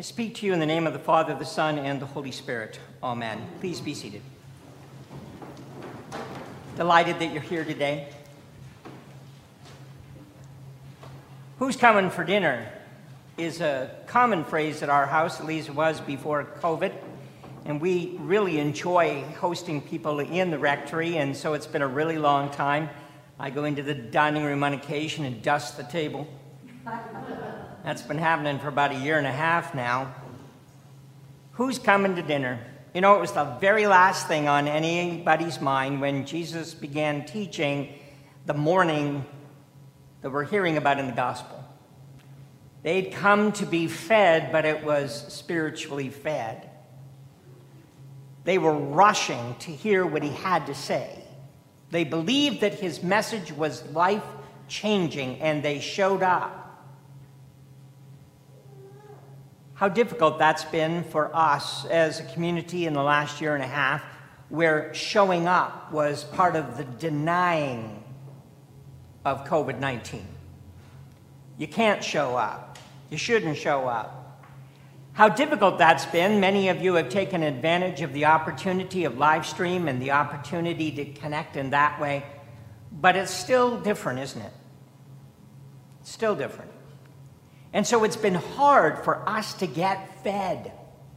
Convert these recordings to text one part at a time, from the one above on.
I speak to you in the name of the Father, the Son, and the Holy Spirit. Amen. Please be seated. Delighted that you're here today. Who's coming for dinner is a common phrase at our house, at least it was before COVID. And we really enjoy hosting people in the rectory, and so it's been a really long time. I go into the dining room on occasion and dust the table. That's been happening for about a year and a half now. Who's coming to dinner? You know, it was the very last thing on anybody's mind when Jesus began teaching the morning that we're hearing about in the gospel. They'd come to be fed, but it was spiritually fed. They were rushing to hear what he had to say. They believed that his message was life-changing, and they showed up. How difficult that's been for us as a community in the last year and a half, where showing up was part of the denying of COVID-19. You can't show up. You shouldn't show up. How difficult that's been. Many of you have taken advantage of the opportunity of live stream and the opportunity to connect in that way, but it's still different, isn't it? It's still different. And so it's been hard for us to get fed.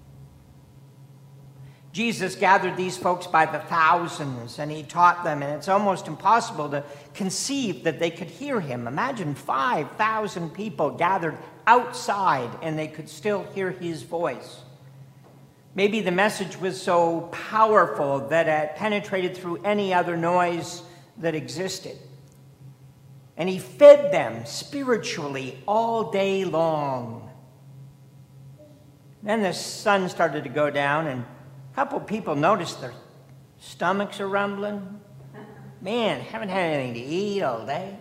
Jesus gathered these folks by the thousands, and he taught them, and it's almost impossible to conceive that they could hear him. Imagine 5,000 people gathered outside, and they could still hear his voice. Maybe the message was so powerful that it penetrated through any other noise that existed. And he fed them spiritually all day long. Then the sun started to go down, and a couple people noticed their stomachs are rumbling. Man, haven't had anything to eat all day.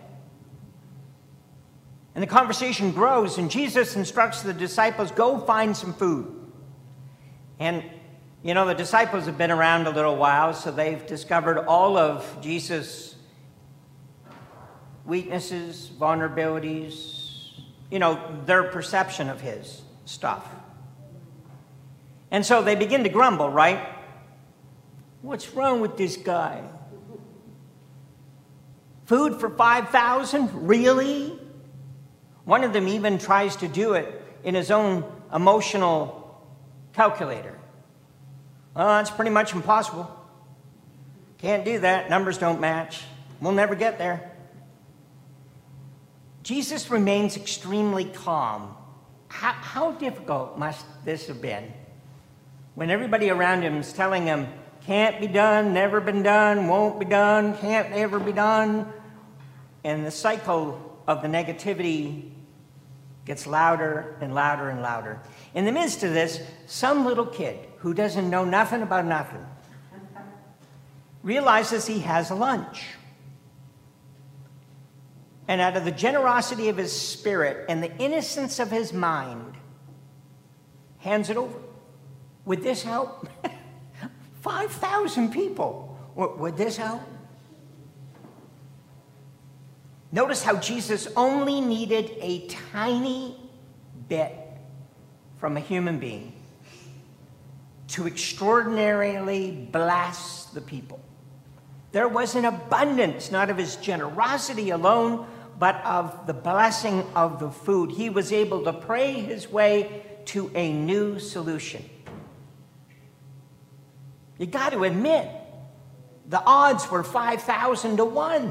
And the conversation grows, and Jesus instructs the disciples, go find some food. And, you know, the disciples have been around a little while, so they've discovered all of Jesus' weaknesses, vulnerabilities, you know, their perception of his stuff. And so they begin to grumble, right? What's wrong with this guy? Food for 5,000? Really? One of them even tries to do it in his own emotional calculator. Well, that's pretty much impossible. Can't do that. Numbers don't match. We'll never get there. Jesus remains extremely calm. How difficult must this have been when everybody around him is telling him, can't be done, never been done, won't be done, can't ever be done. And the cycle of the negativity gets louder and louder and louder. In the midst of this, some little kid who doesn't know nothing about nothing realizes he has a lunch. And out of the generosity of his spirit and the innocence of his mind, hands it over. Would this help? 5,000 people. Would this help? Notice how Jesus only needed a tiny bit from a human being to extraordinarily bless the people. There was an abundance, not of his generosity alone, but of the blessing of the food. He was able to pray his way to a new solution. You got to admit, the odds were 5,000 to 1.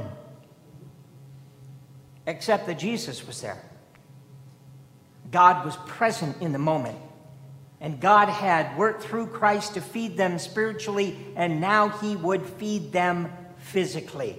Except that Jesus was there. God was present in the moment. And God had worked through Christ to feed them spiritually, and now he would feed them physically.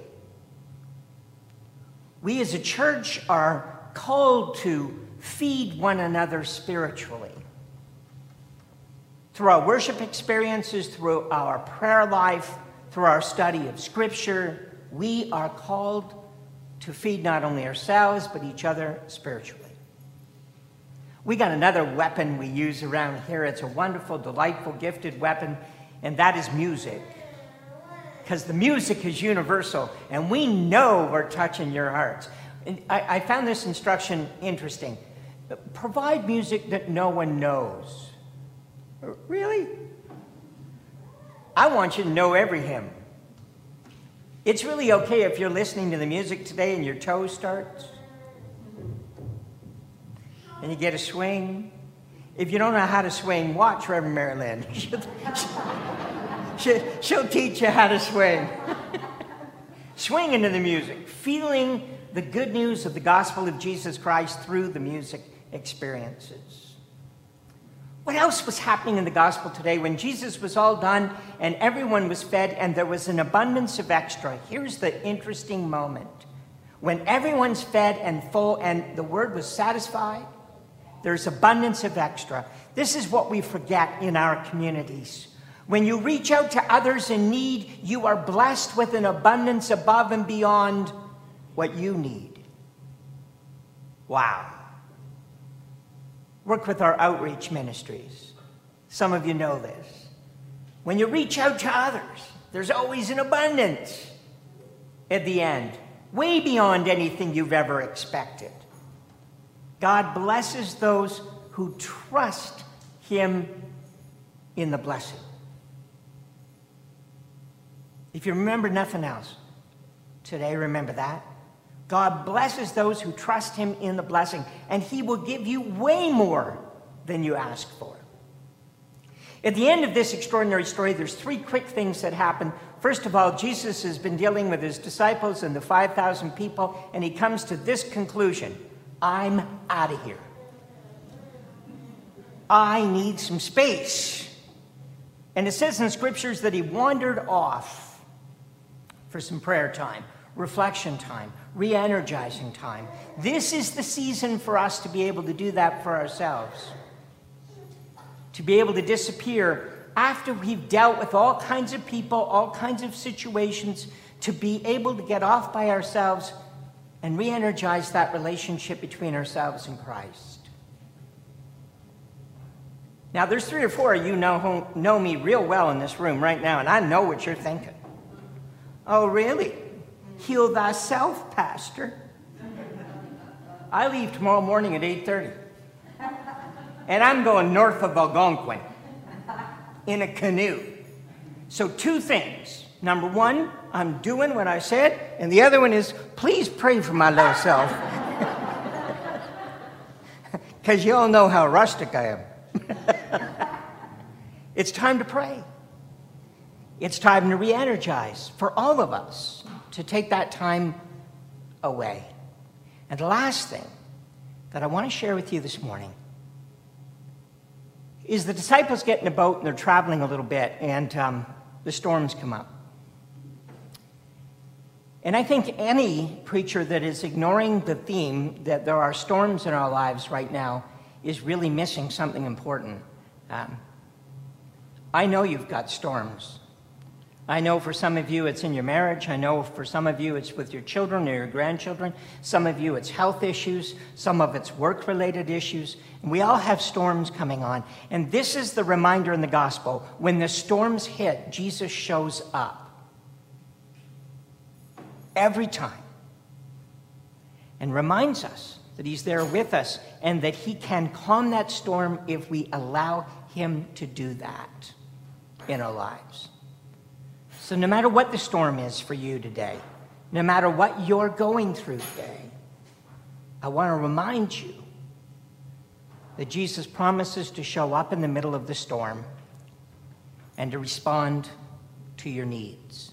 We as a church are called to feed one another spiritually. Through our worship experiences, through our prayer life, through our study of Scripture, we are called to feed not only ourselves, but each other spiritually. We got another weapon we use around here. It's a wonderful, delightful, gifted weapon, and that is music. Because the music is universal, and we know we're touching your hearts. And I found this instruction interesting. provide music that no one knows. Really? I want you to know every hymn. It's really okay if you're listening to the music today and your toe starts. And you get a swing. If you don't know how to swing, watch Reverend Mary Lynn. She'll teach you how to swing. Swing into the music, feeling the good news of the gospel of Jesus Christ through the music experiences. What else was happening in the gospel today when Jesus was all done and everyone was fed and there was an abundance of extra? Here's the interesting moment. When everyone's fed and full and the word was satisfied, there's abundance of extra. This is what we forget in our communities. When you reach out to others in need, you are blessed with an abundance above and beyond what you need. Wow. Work with our outreach ministries. Some of you know this. When you reach out to others, there's always an abundance at the end, way beyond anything you've ever expected. God blesses those who trust him in the blessing. If you remember nothing else, today remember that. God blesses those who trust him in the blessing, and he will give you way more than you ask for. At the end of this extraordinary story, there's three quick things that happen. First of all, Jesus has been dealing with his disciples and the 5,000 people, and he comes to this conclusion: I'm out of here. I need some space. And it says in scriptures that he wandered off for some prayer time, reflection time, re-energizing time. This is the season for us to be able to do that for ourselves. To be able to disappear after we've dealt with all kinds of people, all kinds of situations, to be able to get off by ourselves and re-energize that relationship between ourselves and Christ. Now, there's 3 or 4 of you who know me real well in this room right now, and I know what you're thinking. Oh, really? Heal thyself, Pastor. I leave tomorrow morning at 8:30. And I'm going north of Algonquin in a canoe. So 2 things. Number 1, I'm doing what I said. And the other one is, please pray for my low self. Because you all know how rustic I am. It's time to pray. It's time to re-energize for all of us, to take that time away. And the last thing that I want to share with you this morning is the disciples get in a boat and they're traveling a little bit, and the storms come up. And I think any preacher that is ignoring the theme that there are storms in our lives right now is really missing something important. I know you've got storms. I know for some of you it's in your marriage. I know for some of you it's with your children or your grandchildren. Some of you it's health issues. Some of it's work-related issues. And we all have storms coming on. And this is the reminder in the gospel. When the storms hit, Jesus shows up. Every time. And reminds us that he's there with us and that he can calm that storm if we allow him to do that in our lives. So no matter what the storm is for you today, no matter what you're going through today, I want to remind you that Jesus promises to show up in the middle of the storm and to respond to your needs.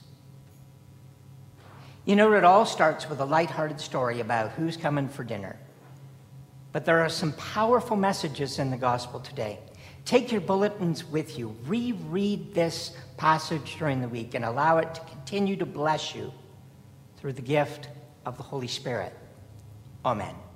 You know, it all starts with a lighthearted story about who's coming for dinner. But there are some powerful messages in the gospel today. Take your bulletins with you. Reread this passage during the week and allow it to continue to bless you through the gift of the Holy Spirit. Amen.